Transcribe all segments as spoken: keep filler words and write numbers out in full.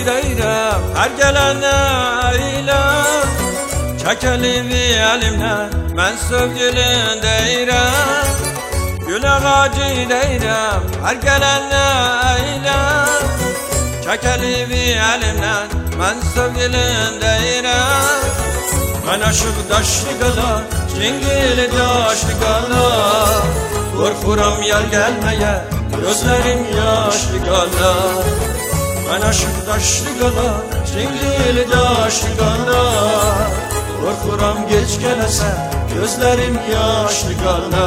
deyirəm, hər gələnə eyləm. Çək əlimi əlimdən, mən sevgilin deyirəm. Gül ağacı deyirəm, hər gələnə eyləm. Çək əlimi əlimdən, mən sevgilin deyirəm. Mən aşıq daşlı qala, cingili daşlı qala. Qorxuram yar gəlməyə, gözlərim yaşlı qala. Mən aşıq daşlı qala, cingili daşlı qala. Qorxuram geç gələsə, gözlərim yaşlı qala.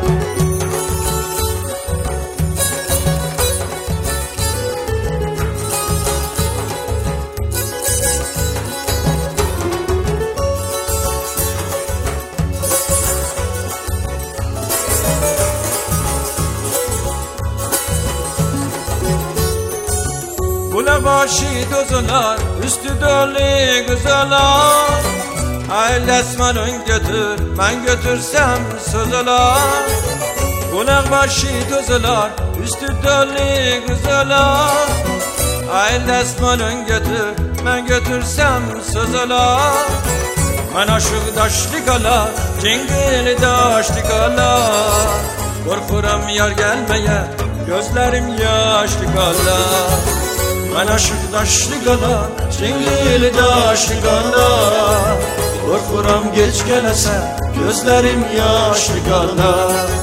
Kule başı tozular, üstü dolu güzeler. El desmanın götür, ben götürsem sözeler. Kule başı tozular, üstü dolu güzeler. El desmanın götür, ben götürsem sözeler. Ben aşık daşlı kala, cingili daşlı kala. Korkuram yar gelmeye, gözlerim yaşlı kala. Ben aşık daşlı qala, cingili daşlı qala. Qorxuram geç gələsə, gözlərim yaşlı qala.